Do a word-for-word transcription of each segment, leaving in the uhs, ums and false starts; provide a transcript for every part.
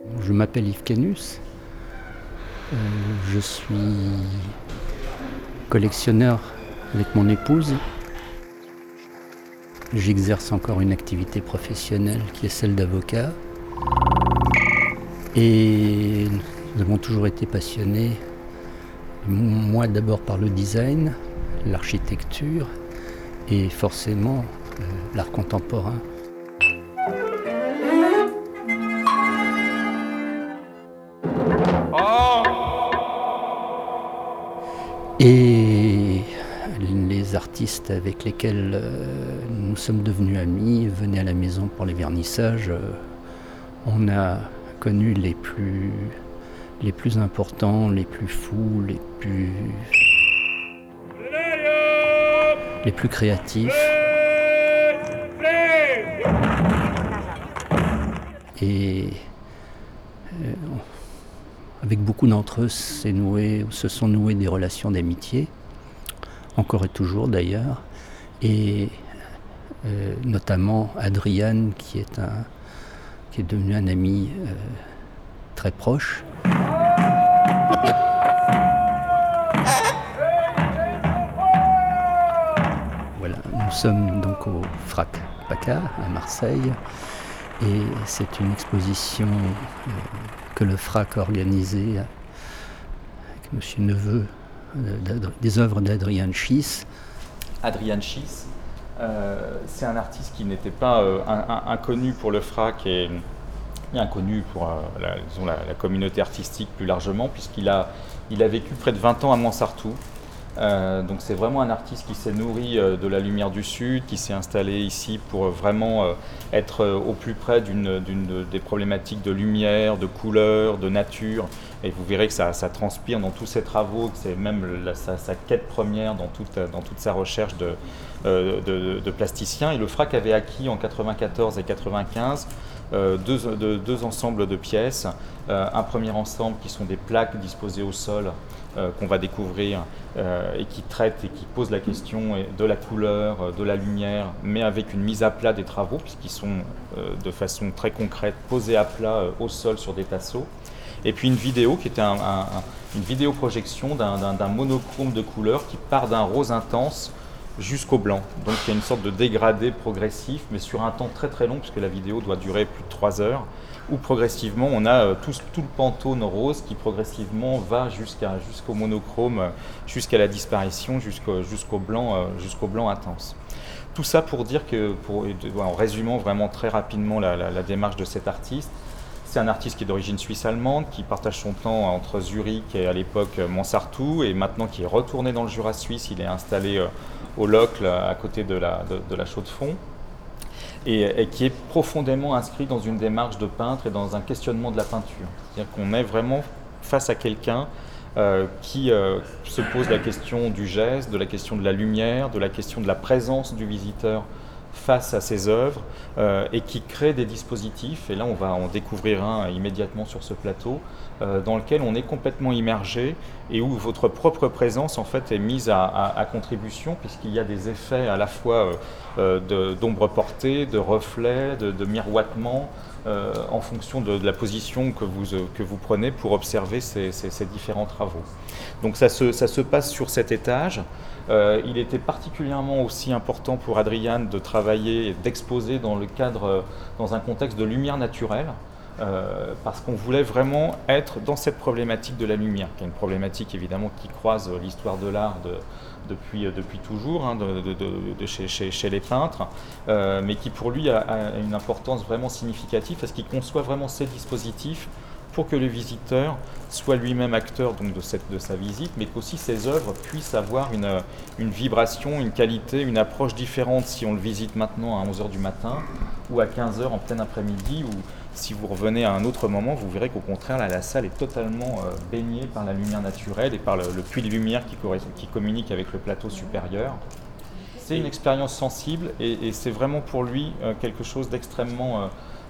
Je m'appelle Yves Canus, euh, je suis collectionneur avec mon épouse. J'exerce encore une activité professionnelle qui est celle d'avocat. Et nous avons toujours été passionnés, moi d'abord par le design, l'architecture et forcément euh, l'art contemporain. Et les artistes avec lesquels euh, nous sommes devenus amis venaient à la maison pour les vernissages. Euh, on a connu les plus, les plus importants, les plus fous, les plus, les plus créatifs. Et euh, avec beaucoup d'entre eux, c'est noué, se sont nouées des relations d'amitié, encore et toujours d'ailleurs, et euh, notamment Adriane qui est, un, qui est devenu un ami euh, très proche. Voilà, nous sommes donc au Frac Paccard à Marseille, et c'est une exposition euh, que le Frac a organisée avec Monsieur Neveu, euh, des œuvres d'Adrian Schiess. Adrian Schiess, euh, c'est un artiste qui n'était pas euh, un, un, inconnu pour le Frac et, et inconnu pour euh, la, disons, la, la communauté artistique plus largement, puisqu'il a, il a vécu près de vingt ans à Montsartou. Euh, donc c'est vraiment un artiste qui s'est nourri euh, de la lumière du Sud, qui s'est installé ici pour euh, vraiment euh, être euh, au plus près d'une, d'une des problématiques de lumière, de couleur, de nature. Et vous verrez que ça, ça transpire dans tous ses travaux, que c'est même la, sa, sa quête première dans toute, dans toute sa recherche de, euh, de, de plasticien. Et le Frac avait acquis en quatre-vingt-quatorze et quatre-vingt-quinze euh, deux, de, deux ensembles de pièces. Euh, un premier ensemble qui sont des plaques disposées au sol euh, qu'on va découvrir euh, et qui traitent et qui posent la question de la couleur, de la lumière, mais avec une mise à plat des travaux puisqu'ils sont euh, de façon très concrète posés à plat euh, au sol sur des tasseaux. Et puis une vidéo qui était un, un, une vidéoprojection d'un, d'un, d'un monochrome de couleurs qui part d'un rose intense jusqu'au blanc. Donc il y a une sorte de dégradé progressif, mais sur un temps très très long, puisque la vidéo doit durer plus de trois heures, où progressivement on a euh, tout, tout le pantone rose qui progressivement va jusqu'à, jusqu'au monochrome, euh, jusqu'à la disparition, jusqu'au, jusqu'au, blanc, euh, jusqu'au blanc intense. Tout ça pour dire que, pour, en résumant vraiment très rapidement la, la, la démarche de cet artiste, c'est un artiste qui est d'origine suisse-allemande, qui partage son temps entre Zurich et à l'époque Montsartou, et maintenant qui est retourné dans le Jura suisse. Il est installé au Locle, à côté de la, de, de la Chaux-de-Fonds, et, et qui est profondément inscrit dans une démarche de peintre et dans un questionnement de la peinture. C'est-à-dire qu'on est vraiment face à quelqu'un euh, qui euh, se pose la question du geste, de la question de la lumière, de la question de la présence du visiteur face à ses œuvres euh, et qui crée des dispositifs, et là on va en découvrir un immédiatement sur ce plateau, euh, dans lequel on est complètement immergé et où votre propre présence en fait est mise à, à, à contribution, puisqu'il y a des effets à la fois euh, de, d'ombre portée, de reflets, de, de miroitement, euh, en fonction de, de la position que vous, euh, que vous prenez pour observer ces, ces, ces différents travaux. Donc ça se, ça se passe sur cet étage. Euh, il était particulièrement aussi important pour Adriane de travailler et d'exposer dans le cadre, dans un contexte de lumière naturelle, euh, parce qu'on voulait vraiment être dans cette problématique de la lumière, qui est une problématique évidemment qui croise l'histoire de l'art de, depuis, depuis toujours, hein, de, de, de, de chez, chez, chez les peintres, euh, mais qui pour lui a, a une importance vraiment significative, parce qu'il conçoit vraiment ces dispositifs pour que le visiteur soit lui-même acteur donc, de, cette, de sa visite, mais qu'aussi ses œuvres puissent avoir une, une vibration, une qualité, une approche différente si on le visite maintenant à onze heures du matin ou à quinze heures en plein après-midi, ou si vous revenez à un autre moment, vous verrez qu'au contraire, là, la salle est totalement euh, baignée par la lumière naturelle et par le, le puits de lumière qui, qui communique avec le plateau supérieur. C'est une expérience sensible et, et c'est vraiment pour lui euh, quelque chose d'extrêmement... Euh,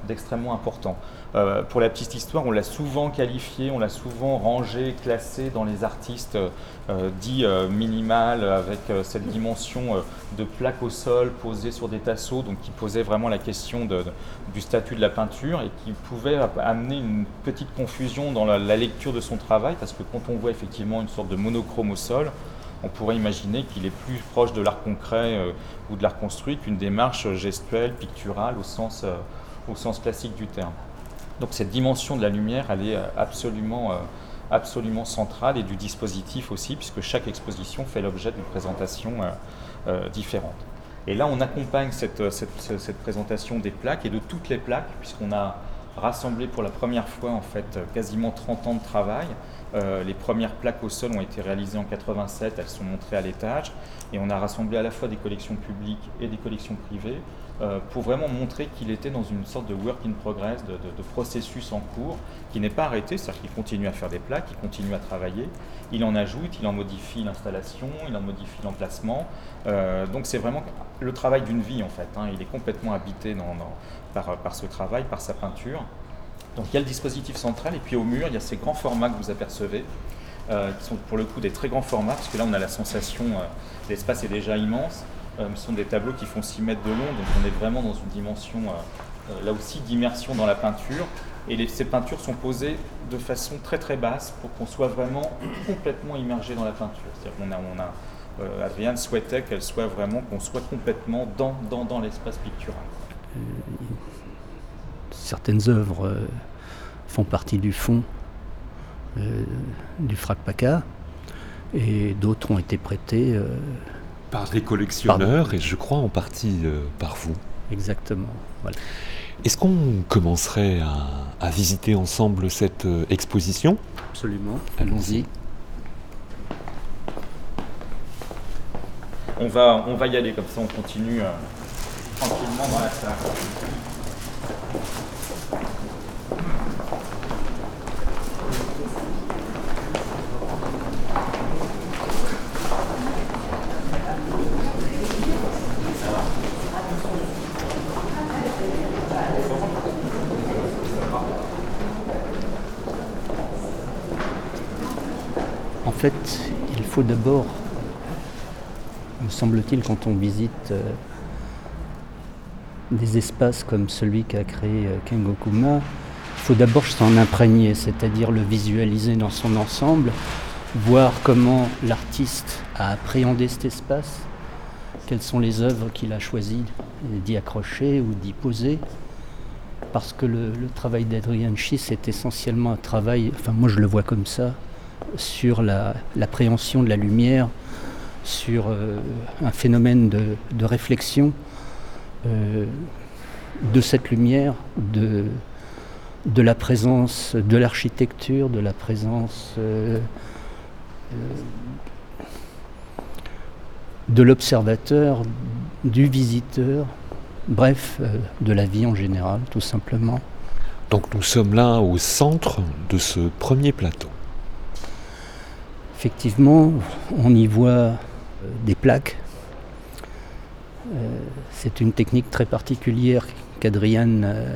d'extrêmement important. Euh, pour la petite histoire, on l'a souvent qualifié, on l'a souvent rangé, classé dans les artistes euh, dits euh, minimales, avec euh, cette dimension euh, de plaque au sol posée sur des tasseaux, donc qui posait vraiment la question de, de, du statut de la peinture et qui pouvait amener une petite confusion dans la, la lecture de son travail, parce que quand on voit effectivement une sorte de monochrome au sol, on pourrait imaginer qu'il est plus proche de l'art concret euh, ou de l'art construit qu'une démarche gestuelle, picturale au sens, euh, au sens classique du terme. Donc cette dimension de la lumière, elle est absolument, euh, absolument centrale, et du dispositif aussi, puisque chaque exposition fait l'objet d'une présentation euh, euh, différente. Et là, on accompagne cette, cette, cette présentation des plaques, et de toutes les plaques, puisqu'on a rassemblé pour la première fois en fait quasiment trente ans de travail. Euh, les premières plaques au sol ont été réalisées en quatre-vingt-sept, elles sont montrées à l'étage, et on a rassemblé à la fois des collections publiques et des collections privées euh, pour vraiment montrer qu'il était dans une sorte de work in progress, de, de, de processus en cours, qui n'est pas arrêté, c'est-à-dire qu'il continue à faire des plaques, il continue à travailler, il en ajoute, il en modifie l'installation, il en modifie l'emplacement, euh, donc c'est vraiment le travail d'une vie en fait, hein. Il est complètement habité dans, dans, par, par ce travail, par sa peinture. Donc il y a le dispositif central, et puis au mur, il y a ces grands formats que vous apercevez, euh, qui sont pour le coup des très grands formats, parce que là on a la sensation, euh, l'espace est déjà immense, euh, ce sont des tableaux qui font six mètres de long, donc on est vraiment dans une dimension, euh, euh, là aussi, d'immersion dans la peinture, et les, ces peintures sont posées de façon très très basse, pour qu'on soit vraiment complètement immergé dans la peinture. C'est-à-dire qu'on a, on a euh, Adrian souhaitait qu'elle soit vraiment, qu'on soit complètement dans, dans, dans l'espace pictural. Euh, Certaines œuvres euh, font partie du fond euh, du Frac Paccard, et d'autres ont été prêtées euh, par des collectionneurs, par... et je crois en partie euh, par vous. Exactement. Voilà. Est-ce qu'on commencerait à, à visiter ensemble cette euh, exposition ? Absolument, allons-y. On va, on va y aller, comme ça on continue euh, tranquillement dans la salle. En fait, il faut d'abord, me semble-t-il, quand on visite euh, des espaces comme celui qu'a créé euh, Kengo Kuma, il faut d'abord s'en imprégner, c'est-à-dire le visualiser dans son ensemble, voir comment l'artiste a appréhendé cet espace, quelles sont les œuvres qu'il a choisi d'y accrocher ou d'y poser. Parce que le, le travail d'Adrian Schiss est essentiellement un travail, enfin moi je le vois comme ça, sur la, l'appréhension de la lumière, sur euh, un phénomène de, de réflexion euh, de cette lumière, de, de la présence de l'architecture, de la présence euh, euh, de l'observateur, du visiteur, bref, euh, de la vie en général, tout simplement. Donc nous sommes là au centre de ce premier plateau. Effectivement, on y voit euh, des plaques. Euh, c'est une technique très particulière qu'Adrian euh,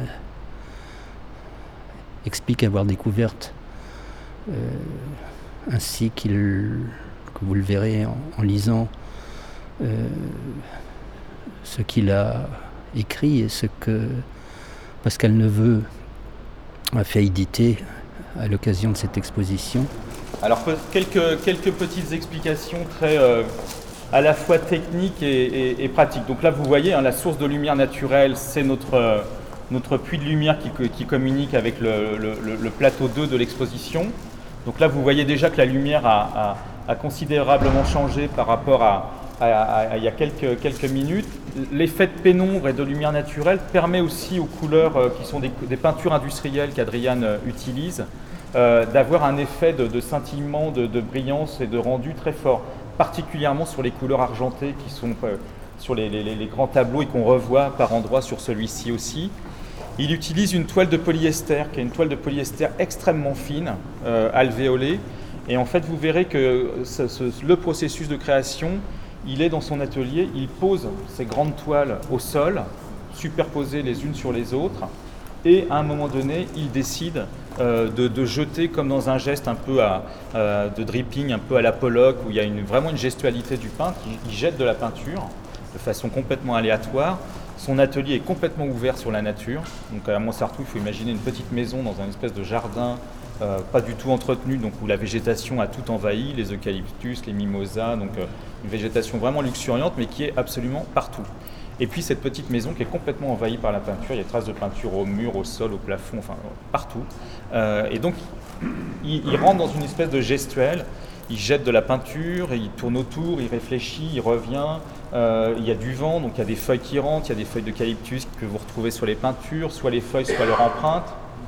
explique avoir découverte, euh, ainsi qu'il, que vous le verrez en, en lisant euh, ce qu'il a écrit et ce que Pascal Neveu a fait éditer à l'occasion de cette exposition. Alors quelques, quelques petites explications très euh, à la fois techniques et, et, et pratiques. Donc là vous voyez, hein, la source de lumière naturelle, c'est notre, euh, notre puits de lumière qui, qui communique avec le, le, le plateau deux de l'exposition. Donc là vous voyez déjà que la lumière a, a, a considérablement changé par rapport à, à, à, à il y a quelques, quelques minutes. L'effet de pénombre et de lumière naturelle permet aussi aux couleurs euh, qui sont des, des peintures industrielles qu'Adrian euh, utilise, Euh, d'avoir un effet de, de scintillement, de, de brillance et de rendu très fort, particulièrement sur les couleurs argentées qui sont euh, sur les, les, les grands tableaux et qu'on revoit par endroits sur celui-ci aussi. Il utilise une toile de polyester, qui est une toile de polyester extrêmement fine, euh, alvéolée, et en fait vous verrez que ce, ce, le processus de création, il est dans son atelier, il pose ces grandes toiles au sol, superposées les unes sur les autres, et à un moment donné, il décide euh, de, de jeter comme dans un geste un peu à, euh, de dripping, un peu à la Pollock, où il y a une, vraiment une gestualité du peintre. Il, il jette de la peinture de façon complètement aléatoire. Son atelier est complètement ouvert sur la nature. Donc à Montsartou, il faut imaginer une petite maison dans un espèce de jardin euh, pas du tout entretenu, donc où la végétation a tout envahi, les eucalyptus, les mimosas, donc euh, une végétation vraiment luxuriante, mais qui est absolument partout. Et puis cette petite maison qui est complètement envahie par la peinture, il y a des traces de peinture au mur, au sol, au plafond, enfin partout. Euh, et donc il, il rentre dans une espèce de gestuelle, il jette de la peinture, et il tourne autour, il réfléchit, il revient. Euh, il y a du vent, donc il y a des feuilles qui rentrent, il y a des feuilles d'eucalyptus que vous retrouvez sur les peintures, soit les feuilles, soit leur empreinte,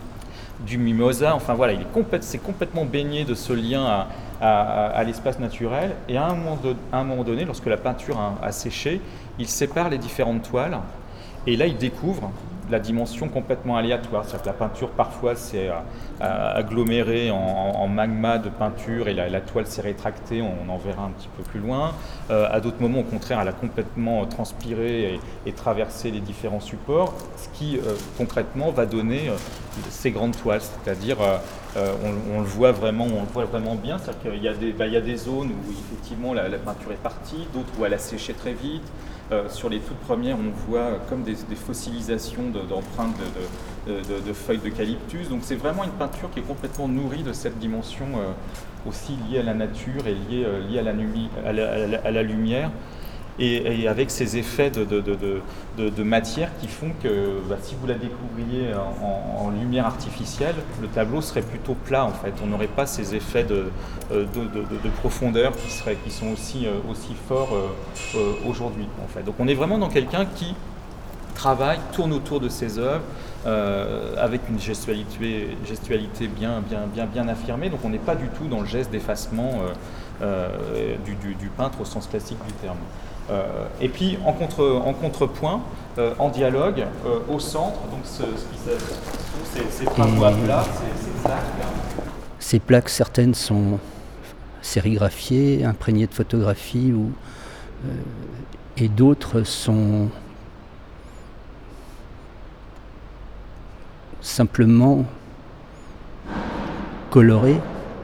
du mimosa, enfin voilà, il est complète, c'est complètement baigné de ce lien à, à, à l'espace naturel. Et à un moment, de, à un moment donné, lorsque la peinture a, a séché, il sépare les différentes toiles, et là il découvre la dimension complètement aléatoire, c'est-à-dire que la peinture parfois s'est agglomérée en, en magma de peinture et la, la toile s'est rétractée, on en verra un petit peu plus loin. Euh, à d'autres moments, au contraire, elle a complètement transpiré et, et traversé les différents supports, ce qui euh, concrètement va donner euh, ces grandes toiles, c'est-à-dire euh, euh, on, on le voit vraiment, on le voit vraiment bien, c'est-à-dire qu'il y a des, bah, il y a des zones où effectivement la, la peinture est partie, d'autres où elle a séché très vite. Euh, sur les toutes premières, on voit comme des, des fossilisations de, d'empreintes de, de, de, de feuilles d'eucalyptus. Donc c'est vraiment une peinture qui est complètement nourrie de cette dimension euh, aussi liée à la nature et liée, euh, liée à, la numi, à, la, à, la, à la lumière. Et, et avec ces effets de, de, de, de, de matière qui font que bah, si vous la découvriez en, en lumière artificielle, le tableau serait plutôt plat en fait. On n'aurait pas ces effets de, de, de, de profondeur qui, seraient, qui sont aussi, aussi forts euh, euh, aujourd'hui en fait. Donc on est vraiment dans quelqu'un qui travaille, tourne autour de ses œuvres euh, avec une gestualité, gestualité bien, bien, bien, bien affirmée. Donc on n'est pas du tout dans le geste d'effacement euh, euh, du, du, du peintre au sens classique du terme. Euh, et puis en, contre, en contrepoint, euh, en dialogue, euh, au centre, donc ce, ce qui sont ces, ces travaux à plat, ces, ces plaques. Ces plaques, certaines sont sérigraphiées, imprégnées de photographies, ou, euh, et d'autres sont simplement colorées.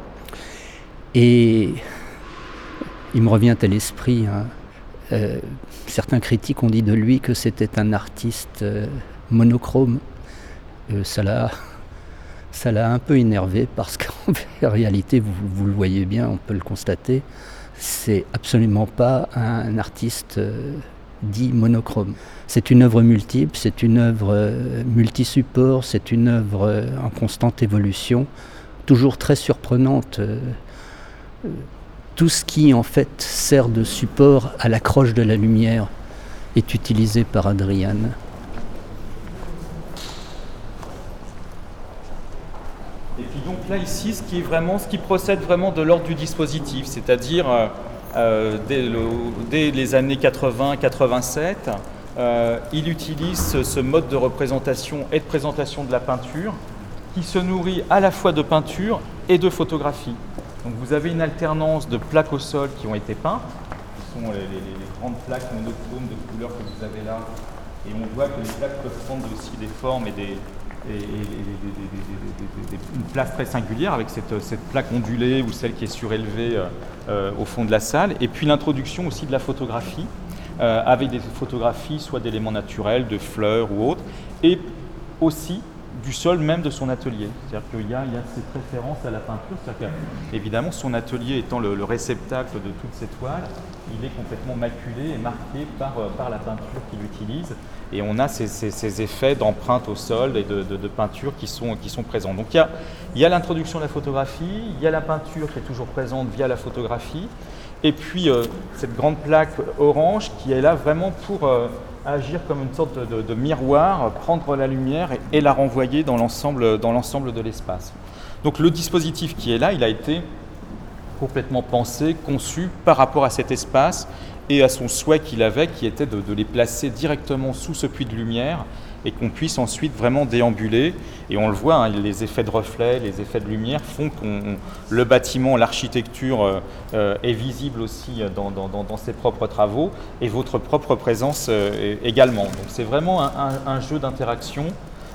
Et il me revient à l'esprit, hein, Euh, certains critiques ont dit de lui que c'était un artiste euh, monochrome. Euh, ça l'a, ça l'a un peu énervé parce qu'en réalité, vous, vous le voyez bien, on peut le constater, c'est absolument pas un artiste euh, dit monochrome. C'est une œuvre multiple, c'est une œuvre euh, multi-support, c'est une œuvre euh, en constante évolution, toujours très surprenante. Euh, euh, Tout ce qui, en fait, sert de support à l'accroche de la lumière est utilisé par Adrian. Et puis donc là, ici, ce qui, est vraiment, ce qui procède vraiment de l'ordre du dispositif, c'est-à-dire euh, dès, le, dès les années quatre-vingts quatre-vingt-sept, euh, il utilise ce, ce mode de représentation et de présentation de la peinture qui se nourrit à la fois de peinture et de photographie. Donc vous avez une alternance de plaques au sol qui ont été peintes, qui sont les, les, les grandes plaques monochromes de couleurs que vous avez là. Et on voit que les plaques peuvent prendre aussi des formes et, des, et, et, et des, des, des, des, des, une place très singulière avec cette, cette plaque ondulée ou celle qui est surélevée euh, au fond de la salle. Et puis l'introduction aussi de la photographie, euh, avec des photographies soit d'éléments naturels, de fleurs ou autres, et aussi du sol même de son atelier. C'est-à-dire qu'il y a, il y a cette référence à la peinture. C'est-à-dire qu'évidemment, son atelier étant le, le réceptacle de toutes ces toiles, il est complètement maculé et marqué par, par la peinture qu'il utilise. Et on a ces, ces, ces effets d'empreinte au sol et de, de, de peinture qui sont, qui sont présents. Donc il y a, il y a l'introduction de la photographie, il y a la peinture qui est toujours présente via la photographie, et puis euh, cette grande plaque orange qui est là vraiment pour euh, agir comme une sorte de, de, de miroir, prendre la lumière et, et la renvoyer dans l'ensemble, dans l'ensemble de l'espace. Donc le dispositif qui est là, il a été complètement pensé, conçu par rapport à cet espace et à son souhait qu'il avait, qui était de, de les placer directement sous ce puits de lumière et qu'on puisse ensuite vraiment déambuler. Et on le voit, hein, les effets de reflets, les effets de lumière font que le bâtiment, l'architecture euh, est visible aussi dans, dans, dans ses propres travaux et votre propre présence euh, également. Donc c'est vraiment un, un, un jeu d'interaction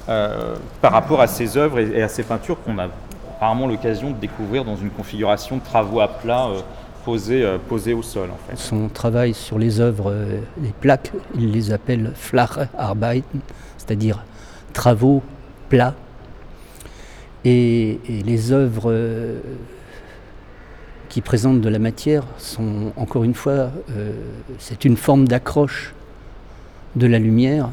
euh, par rapport à ses œuvres et, et à ses peintures qu'on a rarement l'occasion de découvrir dans une configuration de travaux à plat euh, posés, euh, posés au sol. En fait. Son travail sur les œuvres, euh, les plaques, il les appelle Flacharbeiten, c'est-à-dire travaux plats. Et, et les œuvres euh, qui présentent de la matière sont, encore une fois, euh, c'est une forme d'accroche de la lumière.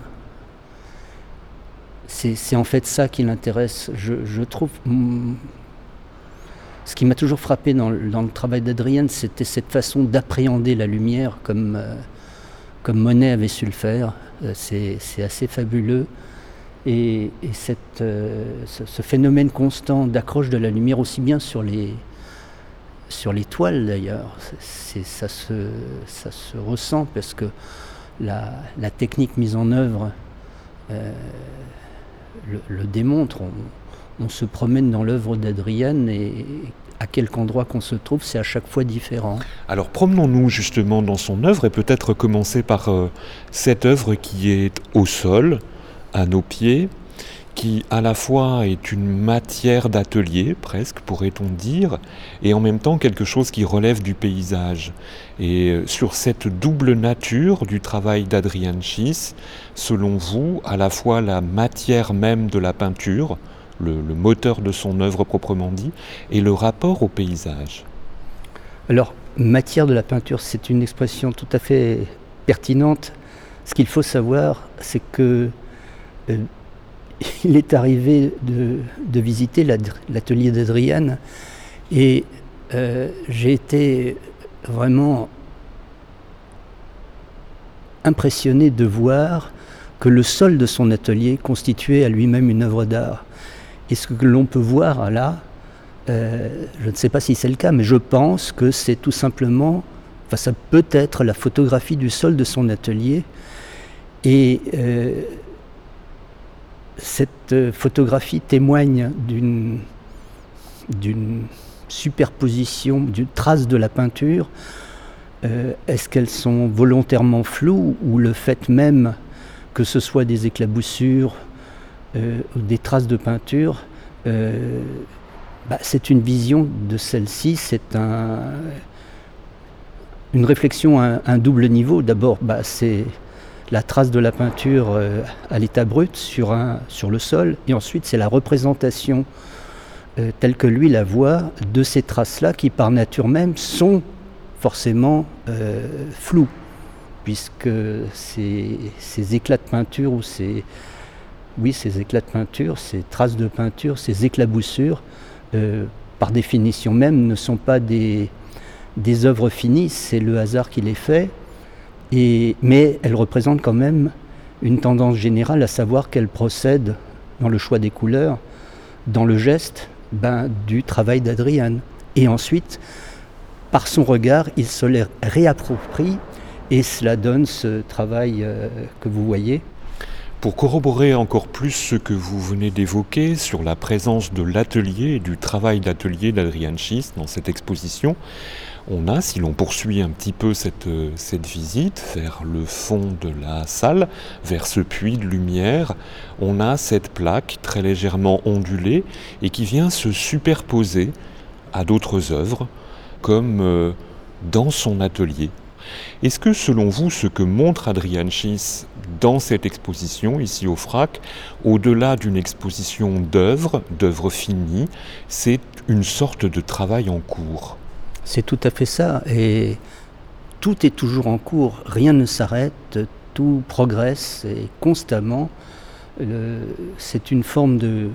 C'est, c'est en fait ça qui l'intéresse. Je, je trouve... Mm, ce qui m'a toujours frappé dans le, dans le travail d'Adrienne, c'était cette façon d'appréhender la lumière comme, euh, comme Monet avait su le faire. Euh, c'est, c'est assez fabuleux. Et, et cette, euh, ce, ce phénomène constant d'accroche de la lumière, aussi bien sur les, sur les toiles d'ailleurs, c'est, ça, se, ça se ressent parce que la, la technique mise en œuvre euh, le, le démontre. On, on se promène dans l'œuvre d'Adrienne et à quelque endroit qu'on se trouve, c'est à chaque fois différent. Alors promenons-nous justement dans son œuvre et peut-être commencer par euh, cette œuvre qui est au sol, à nos pieds, qui à la fois est une matière d'atelier, presque pourrait-on dire, et en même temps quelque chose qui relève du paysage. Et sur cette double nature du travail d'Adrian Schiess, selon vous, à la fois la matière même de la peinture, le, le moteur de son œuvre proprement dit, et le rapport au paysage. Alors, matière de la peinture, c'est une expression tout à fait pertinente. Ce qu'il faut savoir, c'est que euh, il est arrivé de, de visiter l'atelier d'Adrienne et euh, j'ai été vraiment impressionné de voir que le sol de son atelier constituait à lui-même une œuvre d'art. Et ce que l'on peut voir là, euh, je ne sais pas si c'est le cas, mais je pense que c'est tout simplement, enfin ça peut être la photographie du sol de son atelier. Et euh, cette photographie témoigne d'une, d'une superposition, d'une trace de la peinture. Euh, est-ce qu'elles sont volontairement floues ou le fait même que ce soit des éclaboussures euh, ou des traces de peinture, euh, bah, c'est une vision de celle-ci, c'est un, une réflexion à un, un double niveau. D'abord, bah, c'est la trace de la peinture euh, à l'état brut sur, un, sur le sol, et ensuite c'est la représentation euh, telle que lui la voit de ces traces-là qui par nature même sont forcément euh, floues, puisque ces, ces éclats de peinture ou ces, oui, ces éclats de peinture, ces traces de peinture, ces éclaboussures, euh, par définition même ne sont pas des, des œuvres finies, c'est le hasard qui les fait. Et, mais elle représente quand même une tendance générale, à savoir qu'elle procède dans le choix des couleurs, dans le geste, ben, du travail d'Adrienne. Et ensuite, par son regard, il se les réapproprie et cela donne ce travail euh, que vous voyez. Pour corroborer encore plus ce que vous venez d'évoquer sur la présence de l'atelier et du travail d'atelier d'Adrian Schiess dans cette exposition, on a, si l'on poursuit un petit peu cette, cette visite vers le fond de la salle, vers ce puits de lumière, on a cette plaque très légèrement ondulée et qui vient se superposer à d'autres œuvres, comme euh, dans son atelier. Est-ce que, selon vous, ce que montre Adrian Schiess dans cette exposition, ici au Frac, au-delà d'une exposition d'œuvres, d'œuvres finies, c'est une sorte de travail en cours ? C'est tout à fait ça, et tout est toujours en cours, rien ne s'arrête, tout progresse et constamment. Euh, c'est une forme de,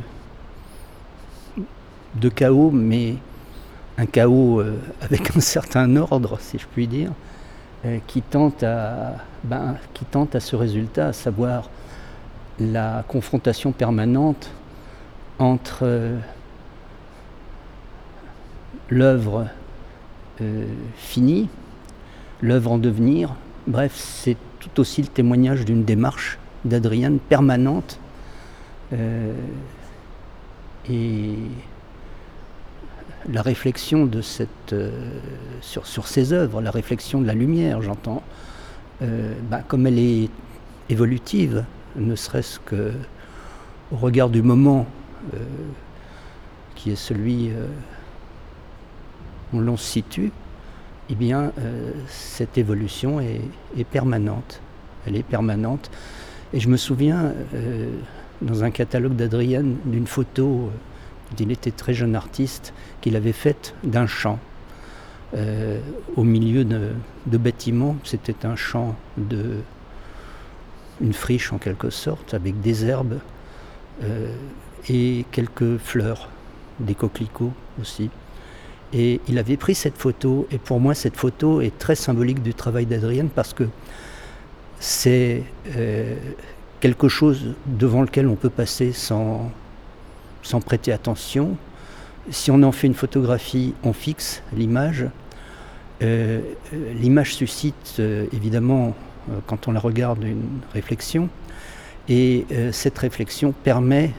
de chaos, mais un chaos euh, avec un certain ordre, si je puis dire, euh, qui tente à, ben, qui tente à ce résultat, à savoir la confrontation permanente entre euh, l'œuvre Euh, fini, l'œuvre en devenir. Bref, c'est tout aussi le témoignage d'une démarche d'Adrienne permanente euh, et la réflexion de cette, euh, sur, sur ses œuvres, la réflexion de la lumière, j'entends, euh, bah, comme elle est évolutive, ne serait-ce que au regard du moment euh, qui est celui euh, où l'on se situe, eh bien, euh, cette évolution est, est permanente. Elle est permanente. Et je me souviens, euh, dans un catalogue d'Adrienne, d'une photo, euh, quand il était très jeune artiste, qu'il avait faite d'un champ. Euh, au milieu de, de bâtiments, c'était un champ, de, une friche en quelque sorte, avec des herbes euh, et quelques fleurs, des coquelicots aussi. Et il avait pris cette photo, et pour moi cette photo est très symbolique du travail d'Adrienne parce que c'est euh, quelque chose devant lequel on peut passer sans, sans prêter attention. Si on en fait une photographie, on fixe l'image. Euh, l'image suscite euh, évidemment, euh, quand on la regarde, une réflexion. Et euh, cette réflexion permet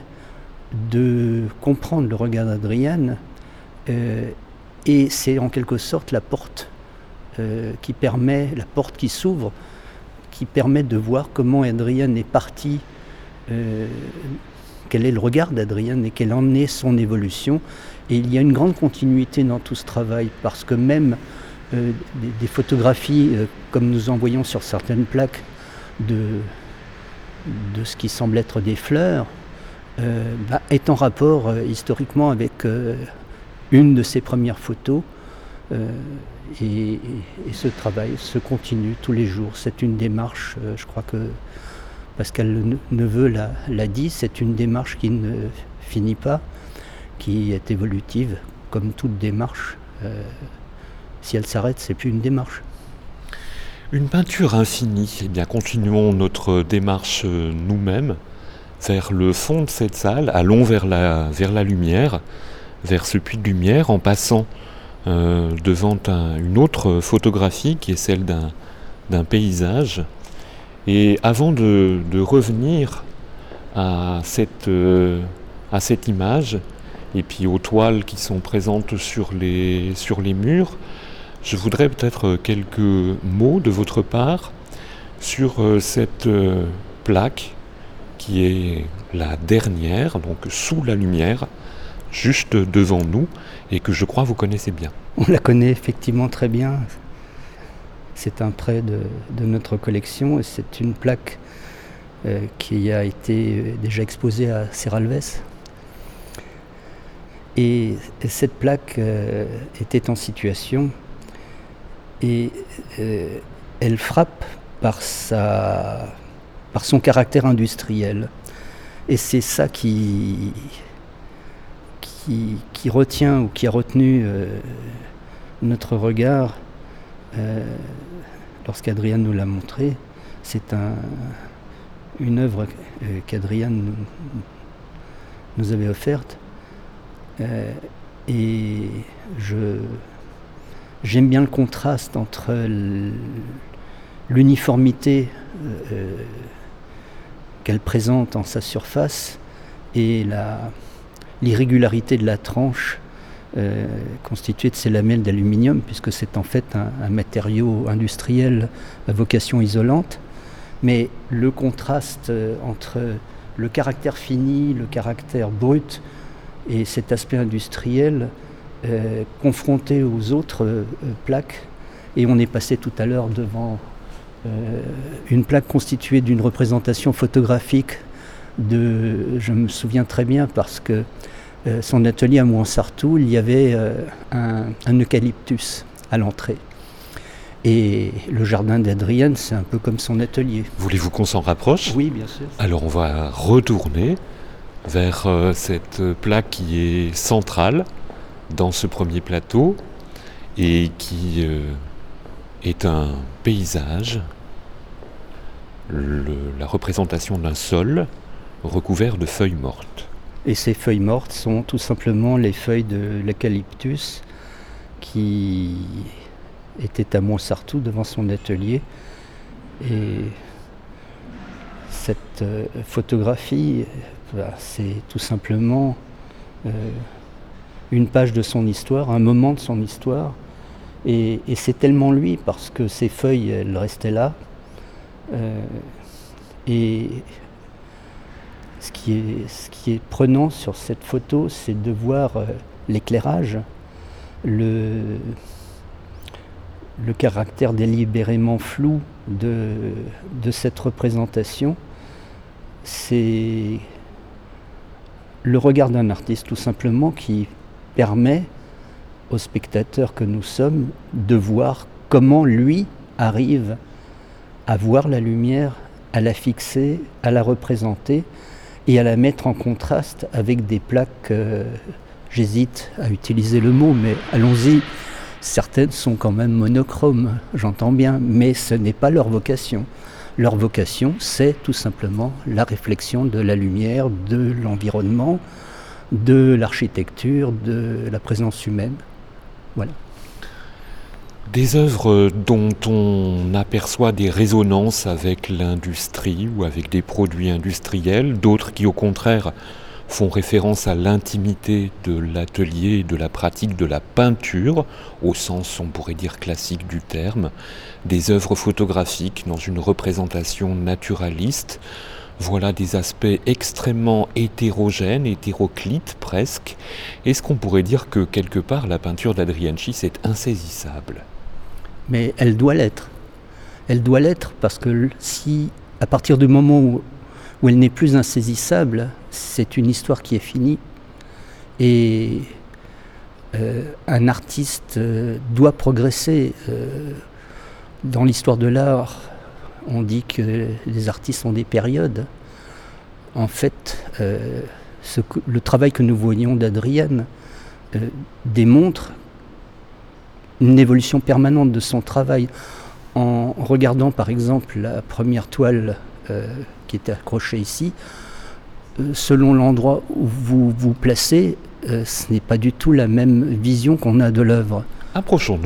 de comprendre le regard d'Adrienne. Euh, et c'est en quelque sorte la porte euh, qui permet, la porte qui s'ouvre, qui permet de voir comment Adrienne est partie, euh, quel est le regard d'Adrienne et quelle en est son évolution. Et il y a une grande continuité dans tout ce travail, parce que même euh, des, des photographies, euh, comme nous en voyons sur certaines plaques, de, de ce qui semble être des fleurs, euh, bah, est en rapport euh, historiquement avec euh, une de ses premières photos. Euh, et, et, et ce travail se continue tous les jours. C'est une démarche, euh, je crois que Pascal Neveu l'a, l'a dit, c'est une démarche qui ne finit pas, qui est évolutive, comme toute démarche. Euh, si elle s'arrête, c'est plus une démarche. Une peinture infinie. Eh bien, continuons notre démarche nous-mêmes vers le fond de cette salle, allons vers la, vers la lumière, vers ce puits de lumière, en passant euh, devant un, une autre photographie qui est celle d'un, d'un paysage. Et avant de, de revenir à cette, euh, à cette image, et puis aux toiles qui sont présentes sur les, sur les murs, je voudrais peut-être quelques mots de votre part sur euh, cette euh, plaque qui est la dernière, donc sous la lumière, juste devant nous, et que je crois vous connaissez bien. On la connaît effectivement très bien. C'est un trait de, de notre collection, et c'est une plaque euh, qui a été déjà exposée à Serralves. Et, et cette plaque euh, était en situation, et euh, elle frappe par, sa, par son caractère industriel. Et c'est ça qui, qui, qui retient ou qui a retenu euh, notre regard euh, lorsqu'Adrienne nous l'a montré. C'est un, une œuvre euh, qu'Adrienne nous, nous avait offerte. Euh, et je, j'aime bien le contraste entre l'uniformité euh, qu'elle présente en sa surface et la, l'irrégularité de la tranche euh, constituée de ces lamelles d'aluminium, puisque c'est en fait un, un matériau industriel à vocation isolante. Mais le contraste entre le caractère fini, le caractère brut et cet aspect industriel euh, confronté aux autres euh, plaques. Et on est passé tout à l'heure devant euh, une plaque constituée d'une représentation photographique de, je me souviens très bien parce que euh, son atelier à Mouansartou, il y avait euh, un, un eucalyptus à l'entrée. Et le jardin d'Adrienne, c'est un peu comme son atelier. Voulez-vous qu'on s'en rapproche ? Oui, bien sûr. Alors on va retourner vers euh, cette plaque qui est centrale dans ce premier plateau et qui euh, est un paysage, le, la représentation d'un sol recouvert de feuilles mortes. Et ces feuilles mortes sont tout simplement les feuilles de l'eucalyptus qui était à Mouansartou devant son atelier. Et cette euh, photographie, bah, c'est tout simplement euh, une page de son histoire, un moment de son histoire. Et, et c'est tellement lui parce que ces feuilles, elles restaient là. Euh, et ce qui est, ce qui est prenant sur cette photo, c'est de voir euh, l'éclairage, le, le caractère délibérément flou de, de cette représentation. C'est le regard d'un artiste tout simplement qui permet aux spectateurs que nous sommes de voir comment lui arrive à voir la lumière, à la fixer, à la représenter et à la mettre en contraste avec des plaques, euh, j'hésite à utiliser le mot, mais allons-y, certaines sont quand même monochromes, j'entends bien, mais ce n'est pas leur vocation. Leur vocation, c'est tout simplement la réflexion de la lumière, de l'environnement, de l'architecture, de la présence humaine. Voilà. Des œuvres dont on aperçoit des résonances avec l'industrie ou avec des produits industriels, d'autres qui au contraire font référence à l'intimité de l'atelier et de la pratique de la peinture, au sens, on pourrait dire, classique du terme, des œuvres photographiques dans une représentation naturaliste. Voilà des aspects extrêmement hétérogènes, hétéroclites presque. Est-ce qu'on pourrait dire que quelque part la peinture d'Adrian Schiss est insaisissable ? Mais elle doit l'être. Elle doit l'être parce que si, à partir du moment où, où elle n'est plus insaisissable, c'est une histoire qui est finie. Et euh, un artiste euh, doit progresser. Euh, dans l'histoire de l'art, on dit que les artistes ont des périodes. En fait, euh, ce que, le travail que nous voyons d'Adrian euh, démontre une évolution permanente de son travail. En regardant par exemple la première toile euh, qui était accrochée ici, euh, selon l'endroit où vous vous placez, euh, ce n'est pas du tout la même vision qu'on a de l'œuvre. Approchons-nous.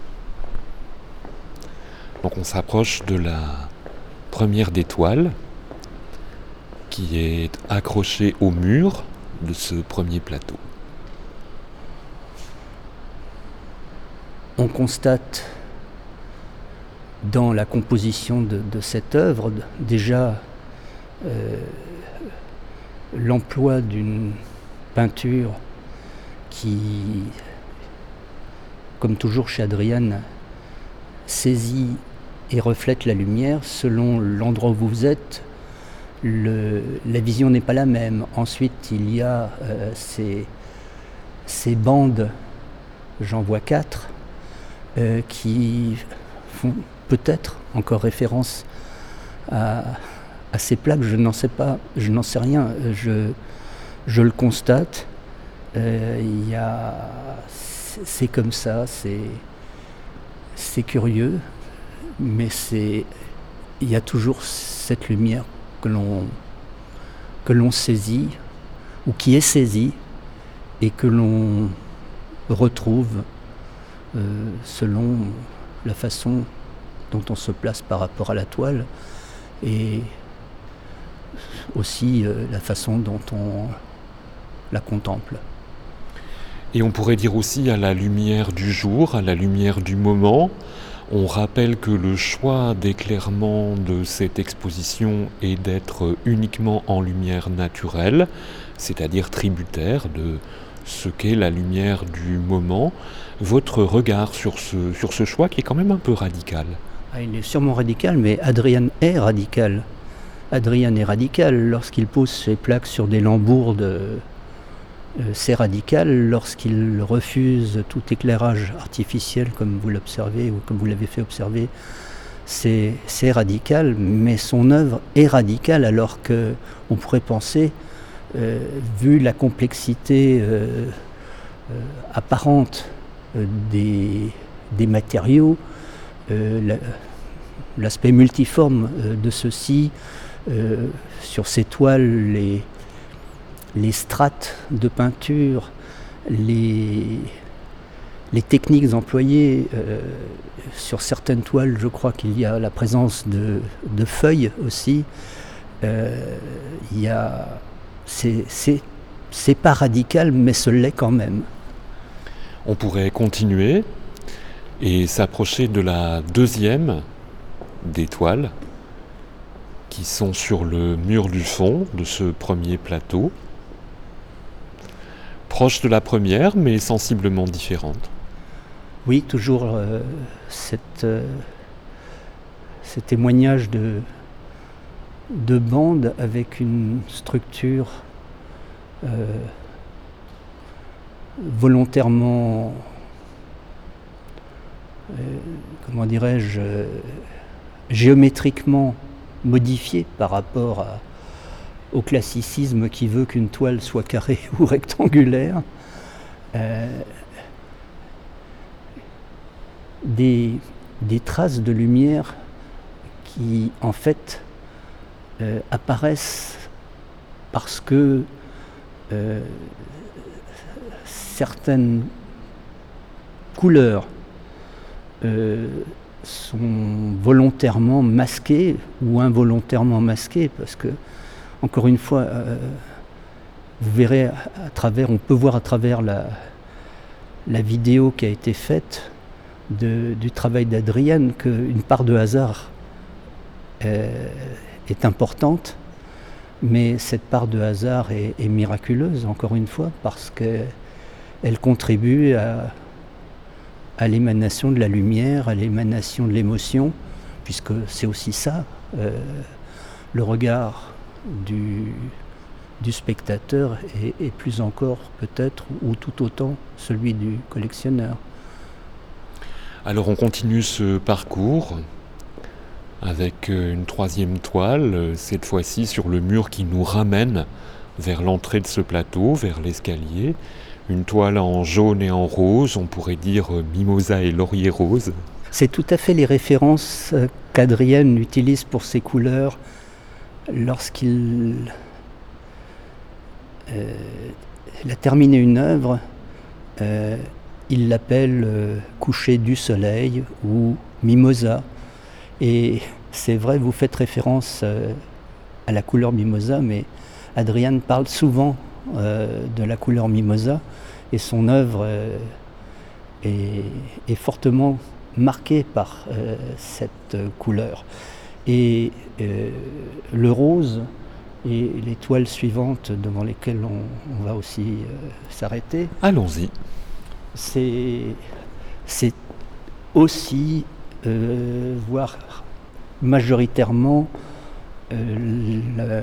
Donc on s'approche de la première des toiles qui est accrochée au mur de ce premier plateau. On constate dans la composition de, de cette œuvre déjà euh, l'emploi d'une peinture qui, comme toujours chez Adrian, saisit et reflète la lumière selon l'endroit où vous êtes. Le, la vision n'est pas la même. Ensuite, il y a euh, ces, ces bandes, j'en vois quatre, euh, qui font peut-être encore référence à, à ces plaques. Je n'en sais pas, je n'en sais rien. Je, je le constate. Euh, il y a, c'est, c'est comme ça, c'est, c'est curieux, mais c'est, il y a toujours cette lumière que l'on, que l'on saisit, ou qui est saisie, et que l'on retrouve euh, selon la façon dont on se place par rapport à la toile, et aussi euh, la façon dont on la contemple. Et on pourrait dire aussi à la lumière du jour, à la lumière du moment. On rappelle que le choix d'éclairement de cette exposition est d'être uniquement en lumière naturelle, c'est-à-dire tributaire de ce qu'est la lumière du moment. Votre regard sur ce, sur ce choix qui est quand même un peu radical. Ah, il est sûrement radical, mais Adrian est radical. Adrian est radical lorsqu'il pose ses plaques sur des lambourdes. Euh, c'est radical lorsqu'il refuse tout éclairage artificiel, comme vous l'observez ou comme vous l'avez fait observer. C'est, c'est radical, mais son œuvre est radicale, alors qu'on pourrait penser, euh, vu la complexité euh, euh, apparente euh, des, des matériaux, euh, la, l'aspect multiforme euh, de ceux-ci, euh, sur ces toiles, les les strates de peinture, les, les techniques employées. Euh, sur certaines toiles, je crois qu'il y a la présence de, de feuilles aussi. Euh, il y a, c'est, c'est, c'est pas radical, mais ce l'est quand même. On pourrait continuer et s'approcher de la deuxième des toiles, qui sont sur le mur du fond de ce premier plateau, proche de la première, mais sensiblement différente. Oui, toujours euh, cette, euh, ce témoignage de, de bande avec une structure euh, volontairement, euh, comment dirais-je, euh, géométriquement modifiée par rapport à, au classicisme qui veut qu'une toile soit carrée ou rectangulaire. Euh, des, des traces de lumière qui en fait euh, apparaissent parce que euh, certaines couleurs euh, sont volontairement masquées ou involontairement masquées, parce que, encore une fois, euh, vous verrez à, à travers, on peut voir à travers la, la vidéo qui a été faite de, du travail d'Adrienne qu'une part de hasard euh, est importante, mais cette part de hasard est, est miraculeuse, encore une fois, parce qu'elle contribue à, à l'émanation de la lumière, à l'émanation de l'émotion, puisque c'est aussi ça, euh, le regard du, du spectateur et, et plus encore peut-être, ou tout autant, celui du collectionneur. Alors on continue ce parcours avec une troisième toile, cette fois-ci sur le mur qui nous ramène vers l'entrée de ce plateau, vers l'escalier. Une toile en jaune et en rose, on pourrait dire mimosa et laurier rose. C'est tout à fait les références qu'Adrienne utilise pour ses couleurs lorsqu'il euh, a terminé une œuvre. Euh, il l'appelle euh, coucher du soleil ou mimosa. Et c'est vrai, vous faites référence euh, à la couleur mimosa, mais Adrienne parle souvent euh, de la couleur mimosa, et son œuvre euh, est, est fortement marquée par euh, cette euh, couleur. Et euh, le rose et les toiles suivantes devant lesquelles on, on va aussi euh, s'arrêter. Allons-y. C'est, c'est aussi, euh, voire majoritairement, euh, la,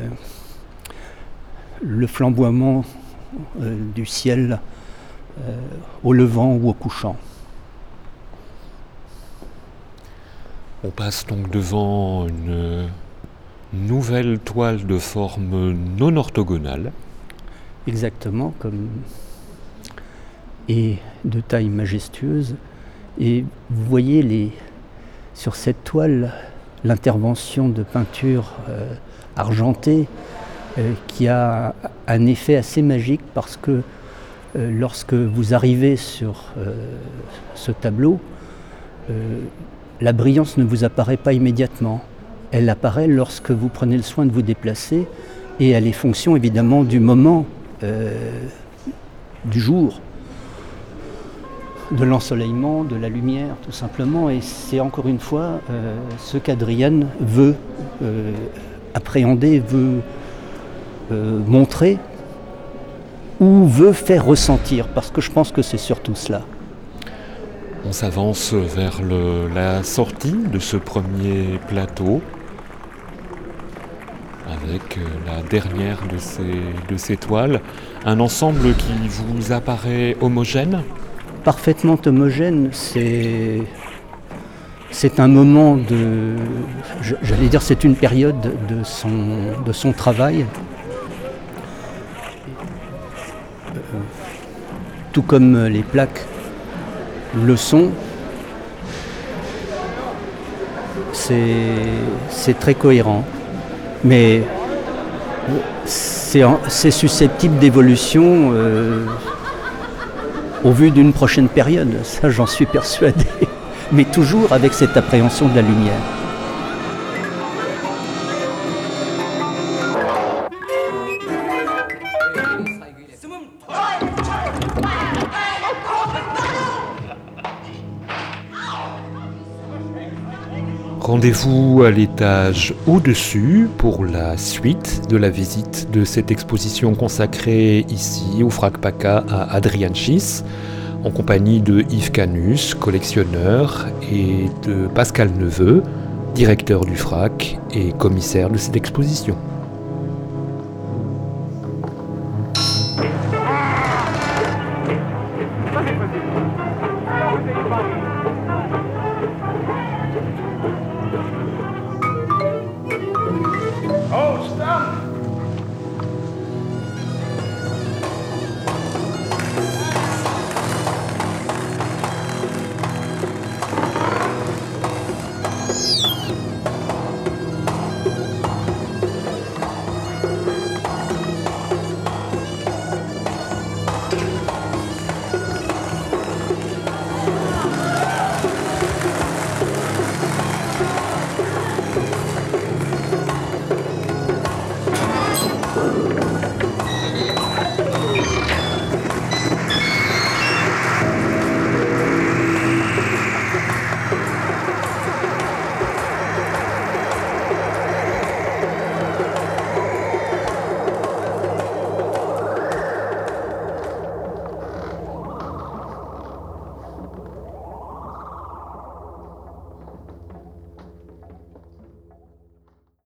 le flamboiement euh, du ciel euh, au levant ou au couchant. On passe donc devant une nouvelle toile de forme non orthogonale. Exactement, comme et de taille majestueuse. Et vous voyez les, sur cette toile l'intervention de peinture euh, argentée euh, qui a un effet assez magique, parce que euh, lorsque vous arrivez sur euh, ce tableau, euh, la brillance ne vous apparaît pas immédiatement. Elle apparaît lorsque vous prenez le soin de vous déplacer, et elle est fonction évidemment du moment, euh, du jour, de l'ensoleillement, de la lumière, tout simplement. Et c'est encore une fois euh, ce qu'Adrienne veut euh, appréhender, veut euh, montrer, ou veut faire ressentir, parce que je pense que c'est surtout cela. On s'avance vers le, la sortie de ce premier plateau, avec la dernière de ces, de ces toiles, un ensemble qui vous apparaît homogène ? Parfaitement homogène, c'est, c'est un moment de, j'allais dire c'est une période de son, de son travail, euh, tout comme les plaques le sont. C'est, c'est très cohérent, mais c'est, c'est susceptible d'évolution euh, au vu d'une prochaine période, ça j'en suis persuadé, mais toujours avec cette appréhension de la lumière. Rendez-vous à l'étage au-dessus pour la suite de la visite de cette exposition consacrée ici au Frac Paca à Adrian Schiss, en compagnie de Yves Canus, collectionneur, et de Pascal Neveu, directeur du Frac et commissaire de cette exposition.